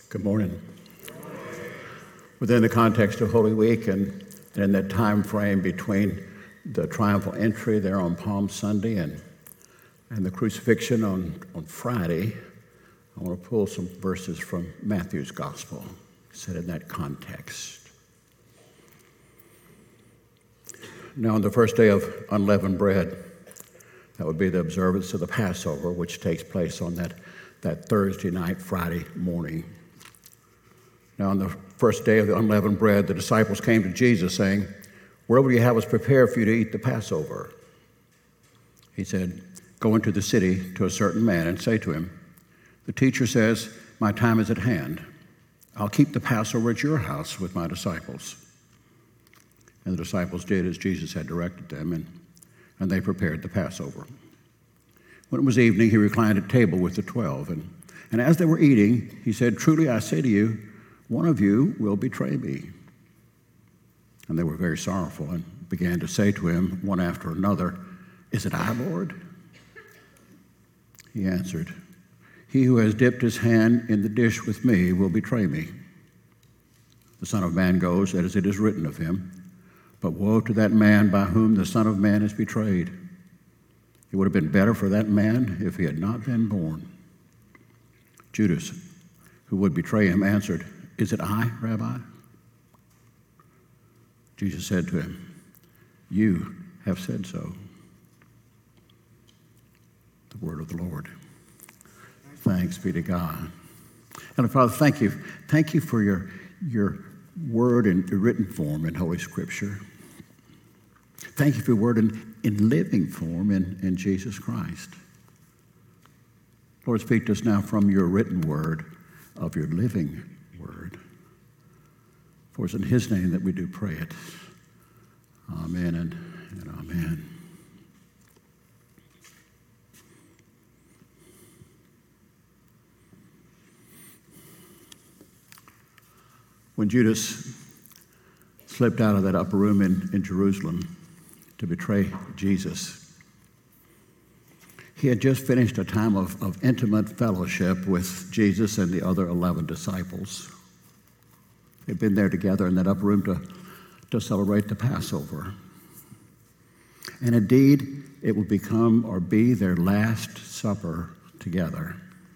Good morning. Within the context of Holy Week and in that time frame between the triumphal entry there on Palm Sunday and the crucifixion on Friday, I want to pull some verses from Matthew's Gospel, set in that context. Now, on the first day of unleavened bread, that would be the observance of the Passover, which takes place on that Thursday night, Friday morning. Now, on the first day of the unleavened bread, the disciples came to Jesus saying, "Where will you have us prepare for you to eat the Passover?" He said, "Go into the city to a certain man and say to him, 'The teacher says, my time is at hand. I'll keep the Passover at your house with my disciples.'" And the disciples did as Jesus had directed them, and they prepared the Passover. When it was evening, he reclined at table with the 12, and as they were eating, he said, "Truly I say to you, one of you will betray me." And they were very sorrowful and began to say to him one after another, "Is it I, Lord?" He answered, "He who has dipped his hand in the dish with me will betray me. The Son of Man goes as it is written of him, but woe to that man by whom the Son of Man is betrayed. It would have been better for that man if he had not been born." Judas, who would betray him, answered, "Is it I, Rabbi?" Jesus said to him, "You have said so." The word of the Lord. Thanks be to God. And Father, thank you. Thank you for your word in written form in Holy Scripture. Thank you for your word in living form in Jesus Christ. Lord, speak to us now from your written word of your living word. For it's in his name that we do pray it. Amen and amen. When Judas slipped out of that upper room in Jerusalem to betray Jesus, he had just finished a time of intimate fellowship with Jesus and the other 11 disciples. They'd been there together in that upper room to celebrate the Passover. And indeed, it would become or be their last supper together.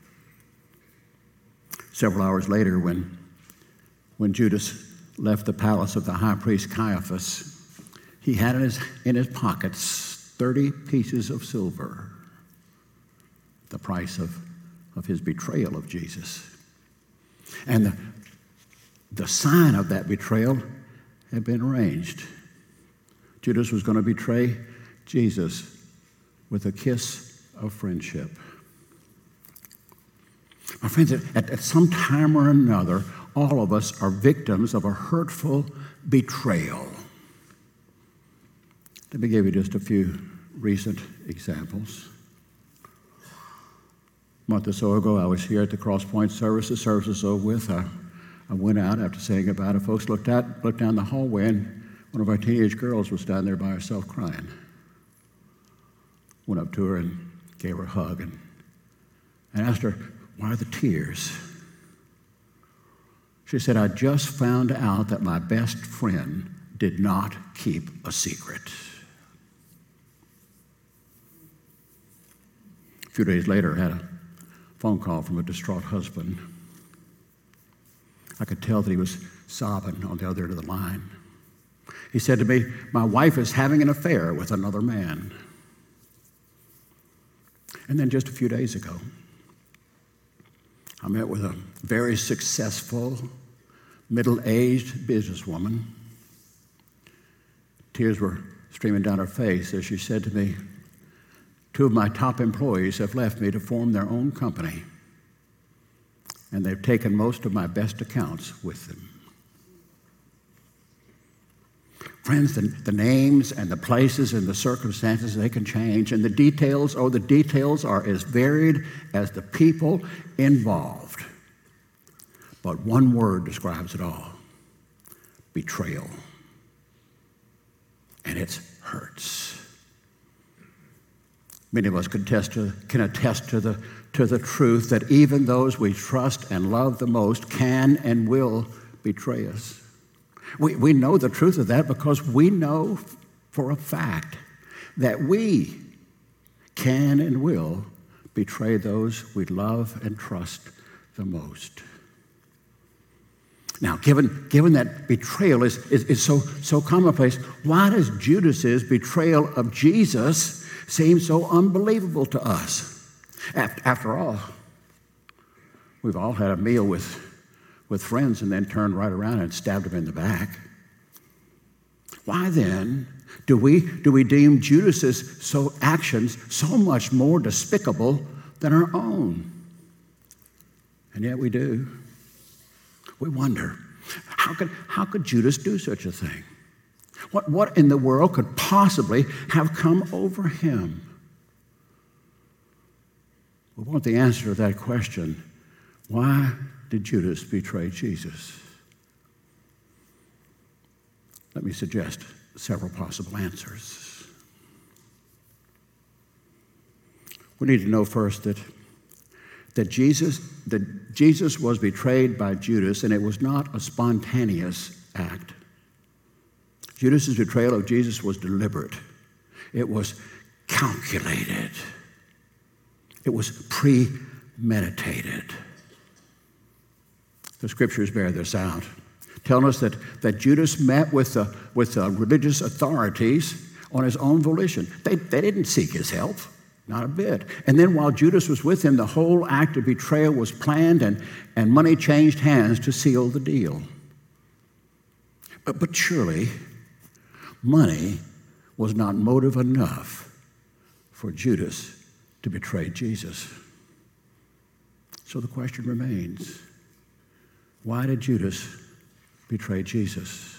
Several hours later, when Judas left the palace of the high priest Caiaphas, he had in his pockets 30 pieces of silver, the price of his betrayal of Jesus. And the sign of that betrayal had been arranged. Judas was going to betray Jesus with a kiss of friendship. My friends, at some time or another, all of us are victims of a hurtful betrayal. Let me give you just a few recent examples. A month or so ago, I was here at the Cross Point service. The service was over with. I went out after saying about it. Folks looked down the hallway, and one of our teenage girls was down there by herself crying. Went up to her and gave her a hug and asked her, "Why the tears?" She said, "I just found out that my best friend did not keep a secret." A few days later, I had a phone call from a distraught husband. I could tell that he was sobbing on the other end of the line. He said to me, "My wife is having an affair with another man." And then just a few days ago, I met with a very successful, middle-aged businesswoman. Tears were streaming down her face as she said to me, "Two of my top employees have left me to form their own company, and they've taken most of my best accounts with them." Friends, the names and the places and the circumstances, they can change, and the details are as varied as the people involved. But one word describes it all: betrayal. And it hurts. Many of us can attest to to the truth that even those we trust and love the most can and will betray us. We know the truth of that because we know for a fact that we can and will betray those we love and trust the most. Now, given that betrayal is so commonplace, why does Judas's betrayal of Jesus seem so unbelievable to us? After all, we've all had a meal with friends and then turned right around and stabbed them in the back. Why then do we deem Judas's actions so much more despicable than our own? And yet we do. We wonder, how could Judas do such a thing? What in the world could possibly have come over him? We want the answer to that question. Why did Judas betray Jesus? Let me suggest several possible answers. We need to know first that Jesus was betrayed by Judas, and it was not a spontaneous act. Judas's betrayal of Jesus was deliberate. It was calculated. It was premeditated. The scriptures bear this out, telling us that Judas met with the religious authorities on his own volition. They didn't seek his help, not a bit. And then while Judas was with him, the whole act of betrayal was planned and money changed hands to seal the deal. But surely, money was not motive enough for Judas to betray Jesus. So the question remains, why did Judas betray Jesus?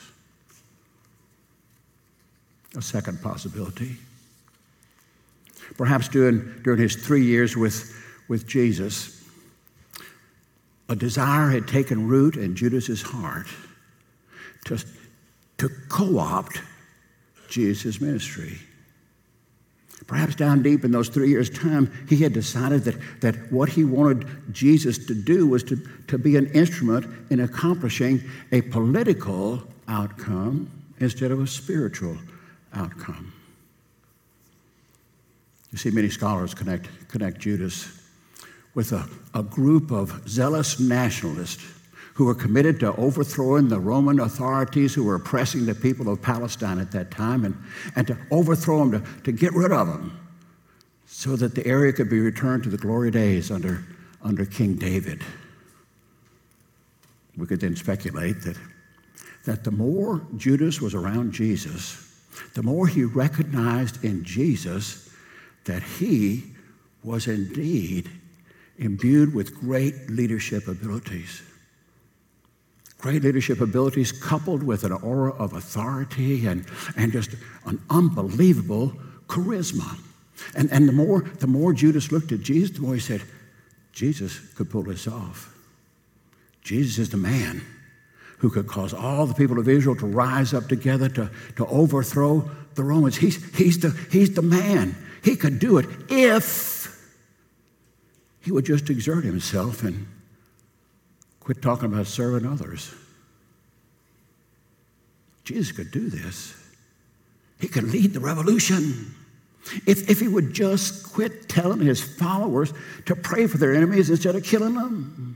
A second possibility. Perhaps during his 3 years with Jesus, a desire had taken root in Judas's heart to co-opt Jesus' ministry. Perhaps down deep in those 3 years' time, he had decided that what he wanted Jesus to do was to be an instrument in accomplishing a political outcome instead of a spiritual outcome. You see, many scholars connect Judas with a group of zealous nationalists who were committed to overthrowing the Roman authorities who were oppressing the people of Palestine at that time and to overthrow them, to get rid of them so that the area could be returned to the glory days under King David. We could then speculate that the more Judas was around Jesus, the more he recognized in Jesus that he was indeed imbued with great leadership abilities. Great leadership abilities coupled with an aura of authority and just an unbelievable charisma. And the more Judas looked at Jesus, the more he said, Jesus could pull this off. Jesus is the man who could cause all the people of Israel to rise up together to overthrow the Romans. He's the man. He could do it if he would just exert himself and quit talking about serving others. Jesus could do this. He could lead the revolution. If he would just quit telling his followers to pray for their enemies instead of killing them.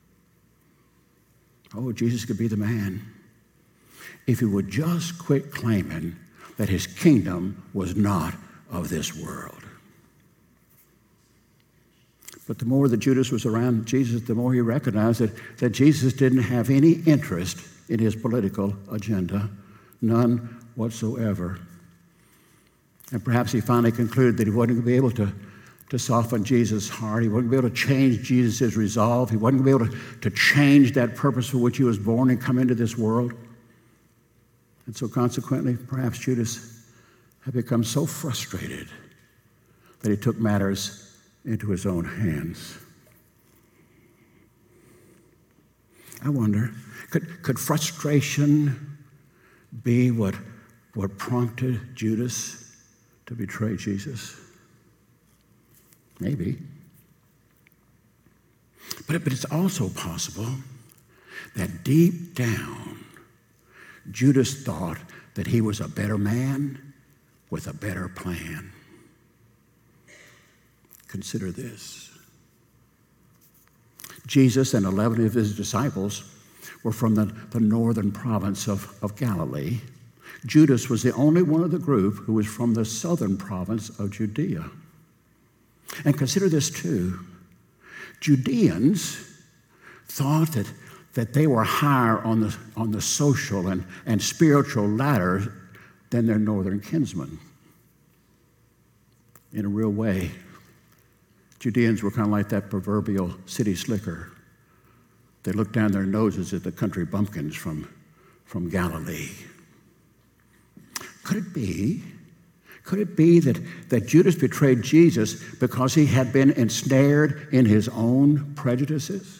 Oh, Jesus could be the man. If he would just quit claiming that his kingdom was not of this world. But the more that Judas was around Jesus, the more he recognized that Jesus didn't have any interest in his political agenda, none whatsoever. And perhaps he finally concluded that he wasn't going to be able to soften Jesus' heart. He wasn't going to be able to change Jesus' resolve. He wasn't going to be able to change that purpose for which he was born and come into this world. And so consequently, perhaps Judas had become so frustrated that he took matters into his own hands. I wonder, could frustration be what prompted Judas to betray Jesus? Maybe. But it's also possible that deep down, Judas thought that he was a better man with a better plan. Consider this. Jesus and 11 of his disciples were from the northern province of Galilee. Judas was the only one of the group who was from the southern province of Judea. And consider this too. Judeans thought that they were higher on the social and spiritual ladder than their northern kinsmen. In a real way, Judeans were kind of like that proverbial city slicker. They looked down their noses at the country bumpkins from Galilee. Could it be that Judas betrayed Jesus because he had been ensnared in his own prejudices?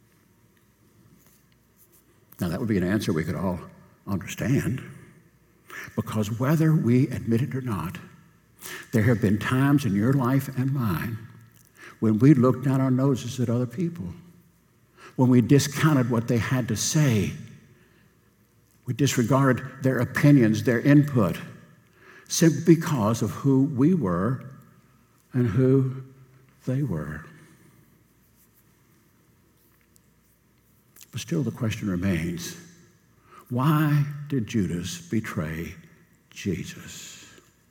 Now, that would be an answer we could all understand, because whether we admit it or not, there have been times in your life and mine when we looked down our noses at other people, when we discounted what they had to say, we disregarded their opinions, their input, simply because of who we were and who they were. But still the question remains, why did Judas betray Jesus?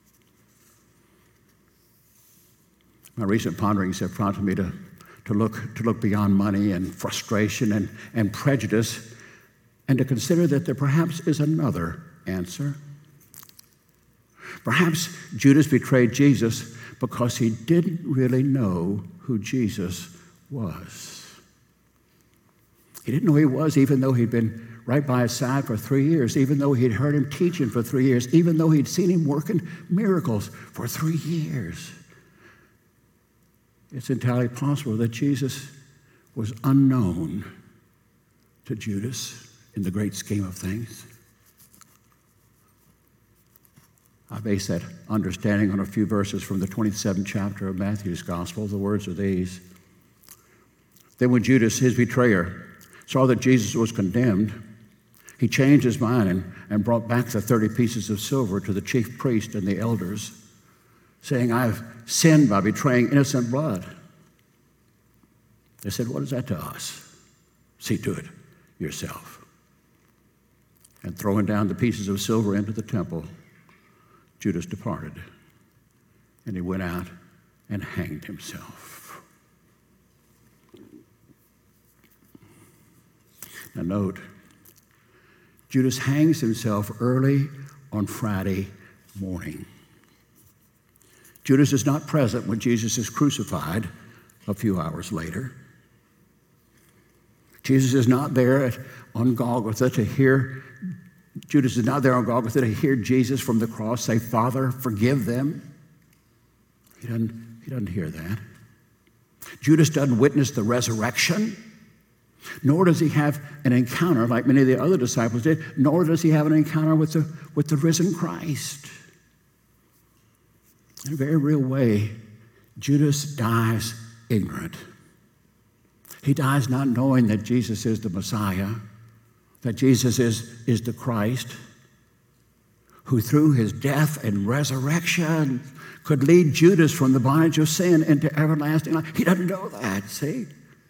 My recent ponderings have prompted me to look beyond money and frustration and prejudice, and to consider that there perhaps is another answer. Perhaps Judas betrayed Jesus because he didn't really know who Jesus was. He didn't know who he was, even though he'd been right by his side for 3 years, even though he'd heard him teaching for 3 years, even though he'd seen him working miracles for 3 years. It's entirely possible that Jesus was unknown to Judas in the great scheme of things. I base that understanding on a few verses from the 27th chapter of Matthew's Gospel. The words are these. Then when Judas, his betrayer, saw that Jesus was condemned, he changed his mind and brought back the 30 pieces of silver to the chief priest and the elders, saying, I have sinned by betraying innocent blood. They said, what is that to us? See to it yourself. And throwing down the pieces of silver into the temple, Judas departed, and he went out and hanged himself. Now note, Judas hangs himself early on Friday morning. Judas is not present when Jesus is crucified a few hours later. Jesus is not there on Golgotha to hear, Judas is not there on Golgotha to hear Jesus from the cross say, Father, forgive them. He doesn't hear that. Judas doesn't witness the resurrection, nor does he have an encounter like many of the other disciples did, nor does he have an encounter with the risen Christ. In a very real way, Judas dies ignorant. He dies not knowing that Jesus is the Messiah, that Jesus is the Christ, who through his death and resurrection could lead Judas from the bondage of sin into everlasting life. He doesn't know that, see?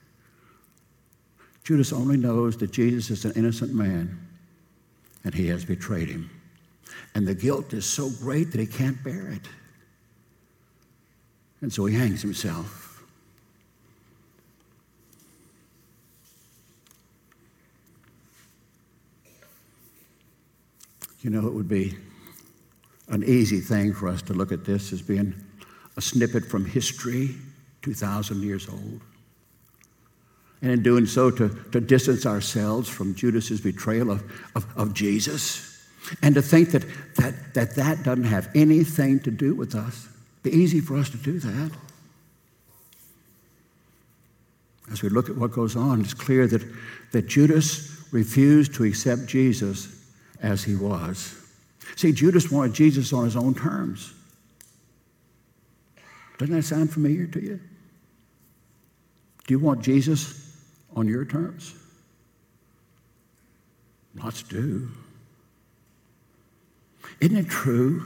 Judas only knows that Jesus is an innocent man and he has betrayed him. And the guilt is so great that he can't bear it. And so he hangs himself. You know, it would be an easy thing for us to look at this as being a snippet from history, 2,000 years old. And in doing so, to distance ourselves from Judas's betrayal of Jesus, and to think that doesn't have anything to do with us. It'd be easy for us to do that. As we look at what goes on, it's clear that Judas refused to accept Jesus as he was. See, Judas wanted Jesus on his own terms. Doesn't that sound familiar to you? Do you want Jesus on your terms? Lots do. Isn't it true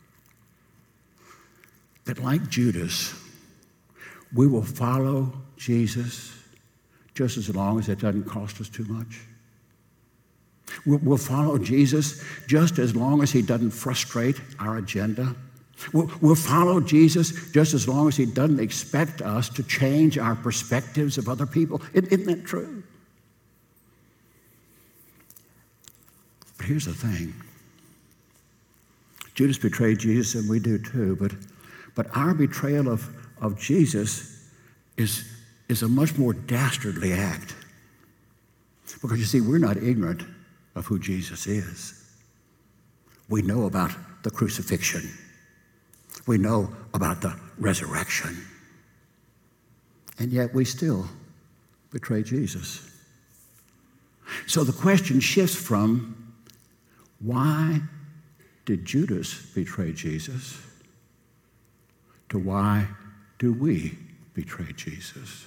that, like Judas, we will follow Jesus just as long as it doesn't cost us too much? We'll follow Jesus just as long as he doesn't frustrate our agenda. We'll follow Jesus just as long as he doesn't expect us to change our perspectives of other people. Isn't that true? But here's the thing. Judas betrayed Jesus, and we do too. But our betrayal of Jesus is a much more dastardly act. Because you see, we're not ignorant of who Jesus is. We know about the crucifixion. We know about the resurrection. And yet we still betray Jesus. So the question shifts from, why did Judas betray Jesus, to why do we betray Jesus?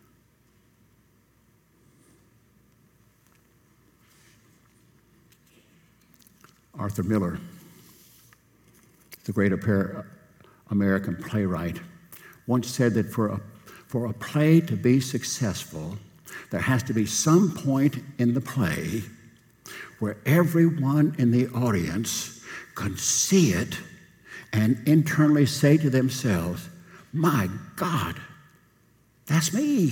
Arthur Miller, the great American playwright, once said that for a play to be successful, there has to be some point in the play where everyone in the audience can see it and internally say to themselves, "My God, that's me."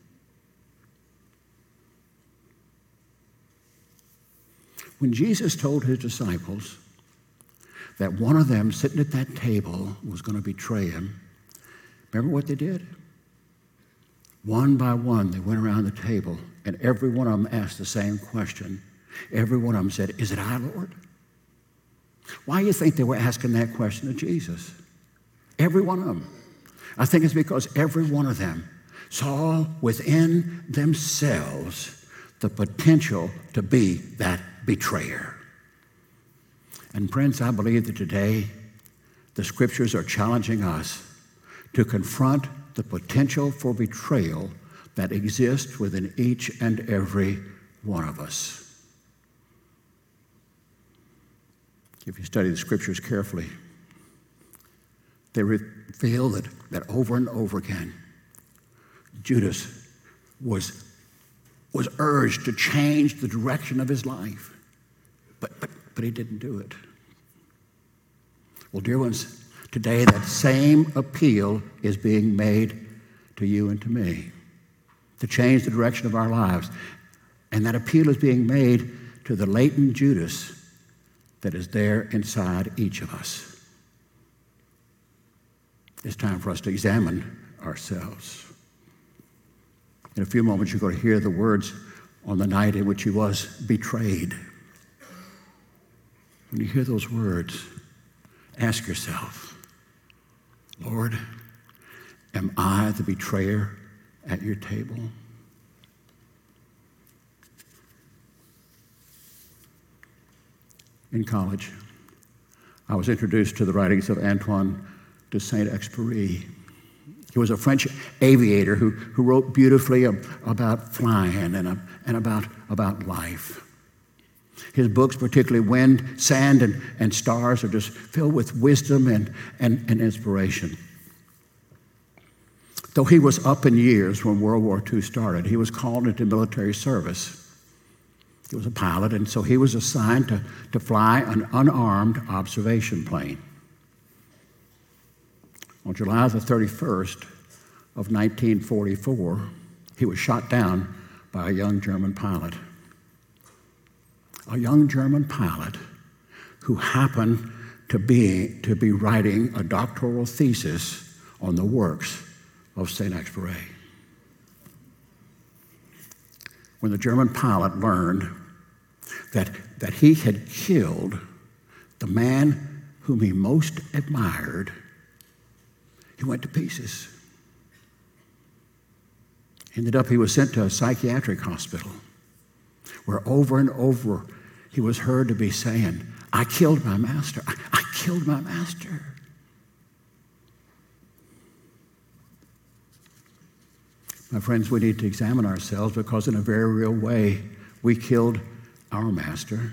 When Jesus told his disciples that one of them sitting at that table was going to betray him, remember what they did? One by one, they went around the table, and every one of them asked the same question. Every one of them said, "Is it I, Lord?" Why do you think they were asking that question of Jesus? Every one of them. I think it's because every one of them saw within themselves the potential to be that betrayer. And friends, I believe that today the scriptures are challenging us to confront the potential for betrayal that exists within each and every one of us. If you study the scriptures carefully, they reveal that over and over again, Judas was urged to change the direction of his life, but he didn't do it. Well, dear ones, today that same appeal is being made to you and to me, to change the direction of our lives. And that appeal is being made to the latent Judas that is there inside each of us. It's time for us to examine ourselves. In a few moments, you're going to hear the words on the night in which he was betrayed. When you hear those words, ask yourself, Lord, am I the betrayer at your table? In college, I was introduced to the writings of Antoine de Saint-Exupéry. He was a French aviator who wrote beautifully about flying and about life. His books, particularly Wind, Sand, and Stars, are just filled with wisdom and inspiration. Though he was up in years when World War II started, he was called into military service. He was a pilot, and so he was assigned to fly an unarmed observation plane. On July the 31st of 1944, he was shot down by a young German pilot. A young German pilot who happened to be writing a doctoral thesis on the works of Saint-Exupéry. When the German pilot learned that he had killed the man whom he most admired, he went to pieces. Ended up, he was sent to a psychiatric hospital where over and over he was heard to be saying, "I killed my master. I killed my master." My friends, we need to examine ourselves because in a very real way, we killed our master.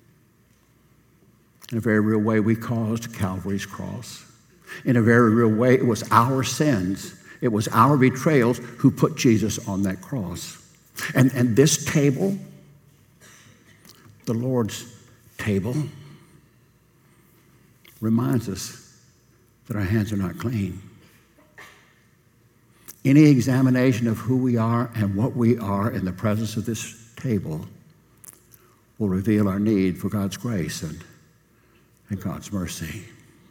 In a very real way, we caused Calvary's cross. In a very real way, it was our sins, it was our betrayals who put Jesus on that cross. And this table, the Lord's table, reminds us that our hands are not clean. Any examination of who we are and what we are in the presence of this table will reveal our need for God's grace and God's mercy.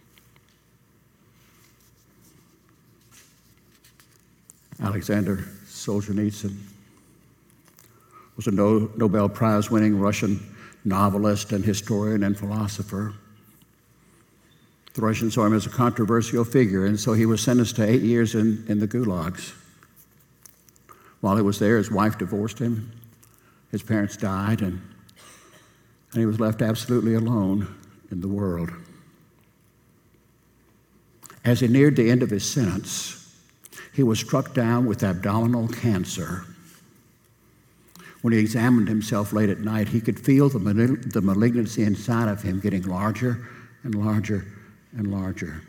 Alexander Solzhenitsyn was a Nobel Prize-winning Russian novelist and historian and philosopher. The Russians saw him as a controversial figure, and so he was sentenced to 8 years in the gulags. While he was there, his wife divorced him, his parents died, and he was left absolutely alone in the world. As he neared the end of his sentence, he was struck down with abdominal cancer. When he examined himself late at night, he could feel the malignancy inside of him getting larger and larger and larger.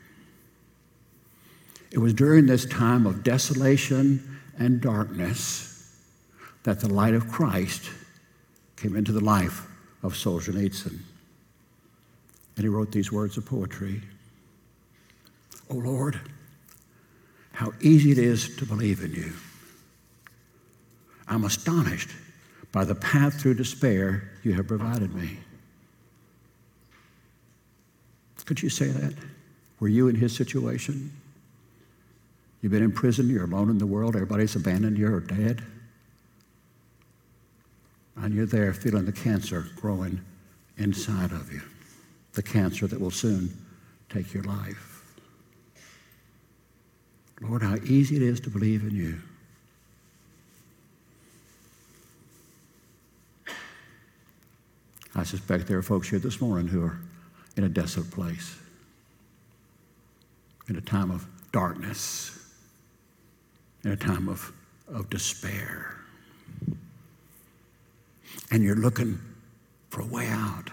It was during this time of desolation and darkness that the light of Christ came into the life of Solzhenitsyn. And he wrote these words of poetry. "O Lord, how easy it is to believe in you. I'm astonished by the path through despair you have provided me." Could you say that? Were you in his situation? You've been in prison, you're alone in the world, everybody's abandoned you or dead. And you're there feeling the cancer growing inside of you, the cancer that will soon take your life. Lord, how easy it is to believe in you. I suspect there are folks here this morning who are in a desolate place, in a time of darkness, in a time of despair. And you're looking for a way out.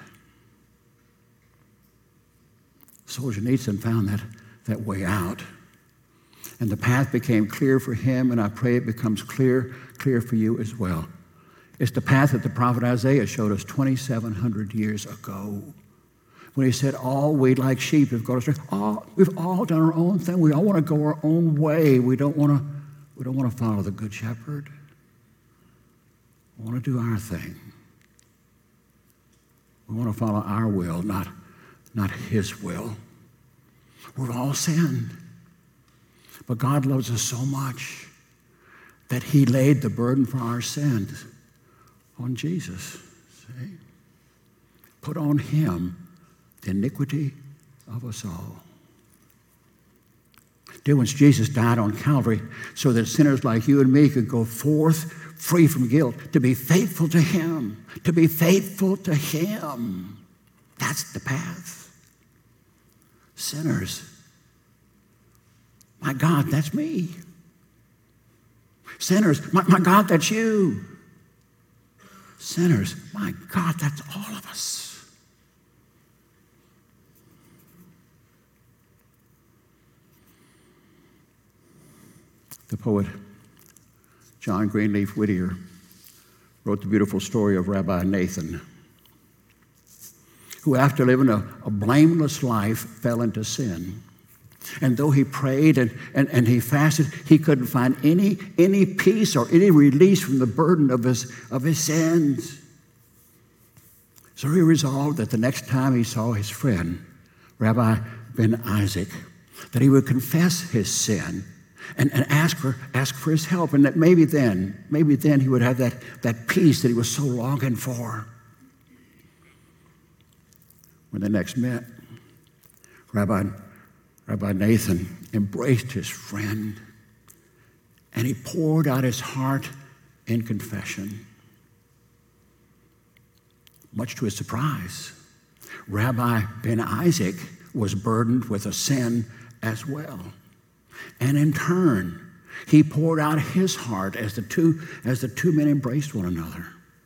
Solzhenitsyn found that way out. And the path became clear for him, and I pray it becomes clear for you as well. It's the path that the prophet Isaiah showed us 2,700 years ago, when he said, all we like sheep have gone astray. We've all done our own thing. We all want to go our own way. We don't want to follow the Good Shepherd. We want to do our thing. We want to follow our will, not his will. We've all sinned. But God loves us so much that he laid the burden for our sins on Jesus. See? Put on him the iniquity of us all. Dear ones, Jesus died on Calvary so that sinners like you and me could go forth free from guilt, to be faithful to him, to be faithful to him. That's the path. Sinners, my God, that's me. Sinners, my God, that's you. Sinners, my God, that's all of us. The poet John Greenleaf Whittier wrote the beautiful story of Rabbi Nathan, who after living a blameless life fell into sin. And though he prayed and he fasted, he couldn't find any peace or any release from the burden of his sins. So he resolved that the next time he saw his friend, Rabbi Ben Isaac, that he would confess his sin and ask for his help, and that maybe then he would have that peace that he was so longing for. When they next met, Rabbi Nathan embraced his friend, and he poured out his heart in confession. Much to his surprise, Rabbi Ben Isaac was burdened with a sin as well. And in turn, He poured out his heart as the two men embraced one another.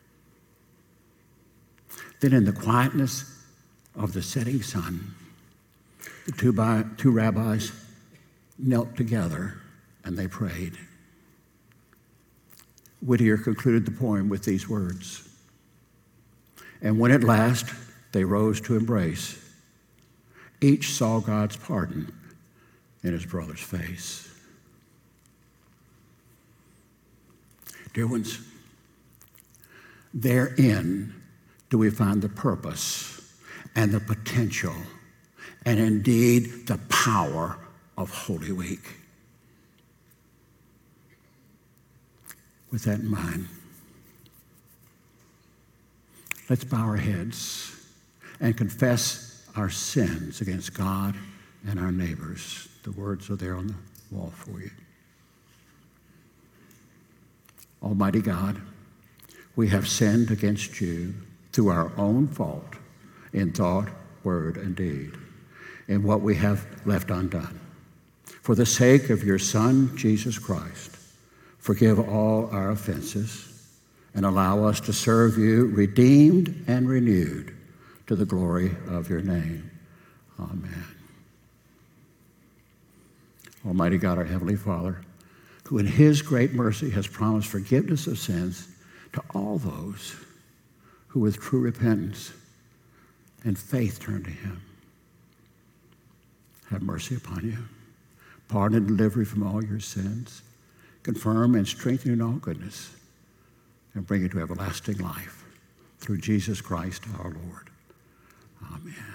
Then in the quietness of the setting sun, the two rabbis knelt together and they prayed. Whittier concluded the poem with these words: "And when at last they rose to embrace, each saw God's pardon in his brother's face." Dear ones, therein do we find the purpose and the potential and indeed the power of Holy Week. With that in mind, let's bow our heads and confess our sins against God and our neighbors. The words are there on the wall for you. Almighty God, we have sinned against you through our own fault in thought, word, and deed, in what we have left undone. For the sake of your Son, Jesus Christ, forgive all our offenses and allow us to serve you redeemed and renewed to the glory of your name. Amen. Almighty God, our Heavenly Father, who in his great mercy has promised forgiveness of sins to all those who with true repentance and faith turn to him. Have mercy upon you. Pardon and deliver you from all your sins. Confirm and strengthen you in all goodness. And bring you to everlasting life through Jesus Christ our Lord. Amen.